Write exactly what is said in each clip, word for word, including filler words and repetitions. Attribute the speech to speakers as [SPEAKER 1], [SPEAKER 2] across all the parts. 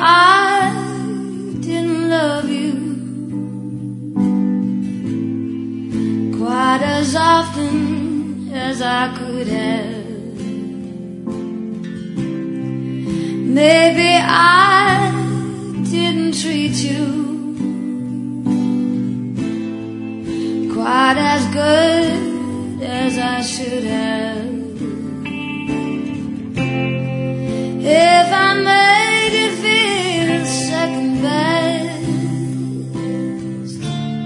[SPEAKER 1] I didn't love you quite as often as I could have. Maybe I didn't treat you quite as good as I should have. If I made you feel second best,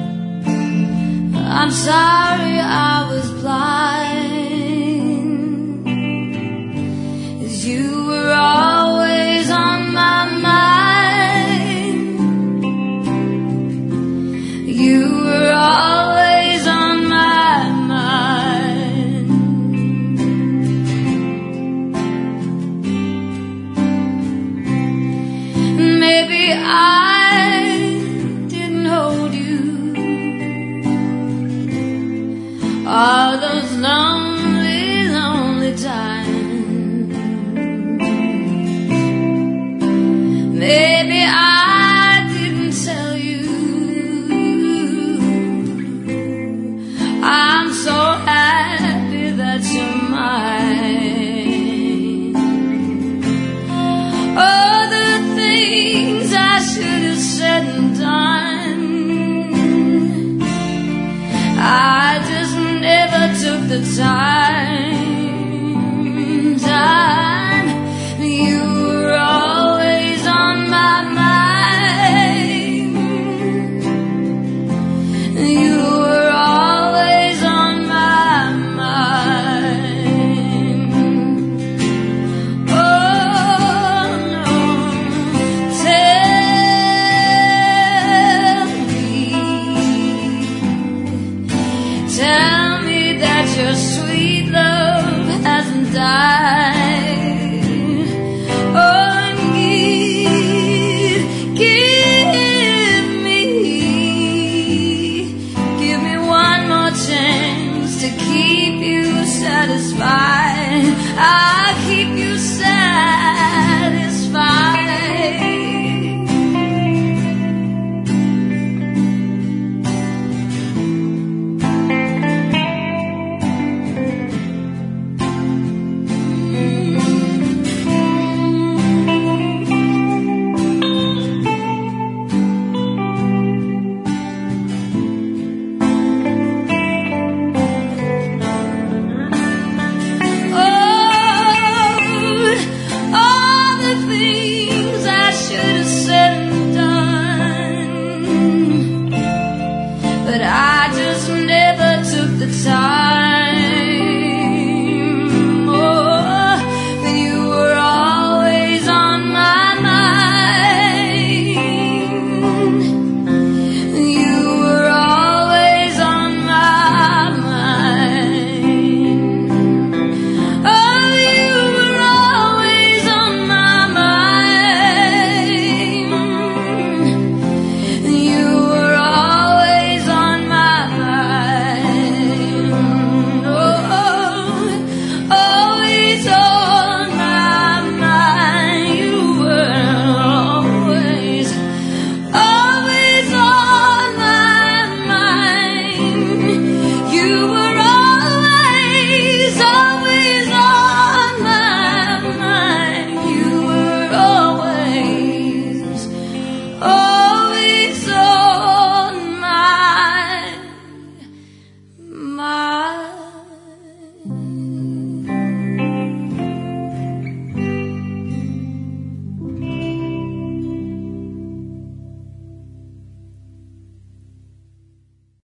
[SPEAKER 1] I'm sorry I was blind, 'cause you were always on my mind. You were always on my mind. Maybe I didn't hold you all those lonely, lonely times. Maybe I didn't tell you I'm so happy that you're mine. Oh, the things I should have said and done, I just never took the time. Time, you were always on my mind. You were always on my mind. Oh no, tell me, tell me that your sweet love hasn't died. Oh, and give, give me, give me one more chance to keep you satisfied. I'll keep you satisfied. But I just never took the time.